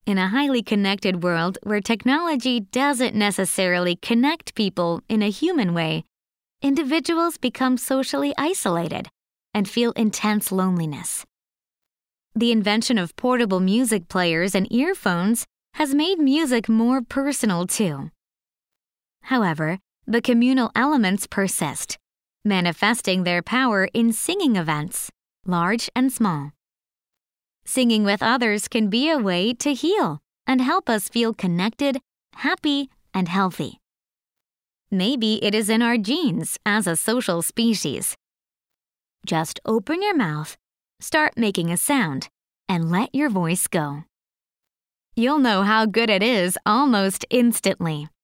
In a highly connected world where technology doesn't necessarily connect people in a human way, individuals become socially isolated and feel intense loneliness. The invention of portable music players and earphones has made music more personal too. However, the communal elements persist, manifesting their power in singing events, large and small. Singing with others can be a way to heal and help us feel connected, happy, and healthy. Maybe it is in our genes as a social species. Just open your mouth, start making a sound, and let your voice go. You'll know how good it is almost instantly.